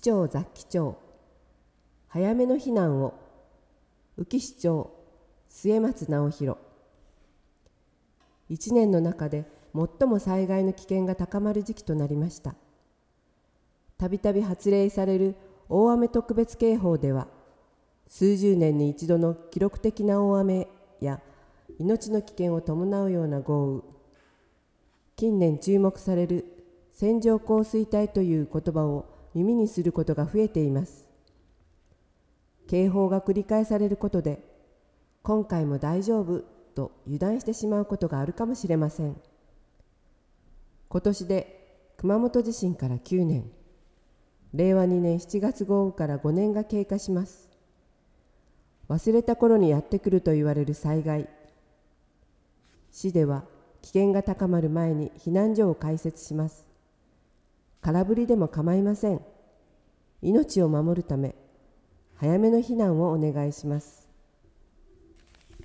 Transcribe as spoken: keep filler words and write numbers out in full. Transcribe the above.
長雑記帳早めの避難を宇城市長末松直弘。一年の中で最も災害の危険が高まる時期となりました。たびたび発令される大雨特別警報では、数十年に一度の記録的な大雨や命の危険を伴うような豪雨、近年注目される線状降水帯という言葉を耳にすることが増えています。警報が繰り返されることで、今回も大丈夫と油断してしまうことがあるかもしれません。今年で熊本地震からきゅうねん、れいわにねんしちがつ豪雨からごねんが経過します。忘れた頃にやってくると言われる災害。市では危険が高まる前に避難所を開設します。空振りでも構いません。命を守るため、早めの避難をお願いします。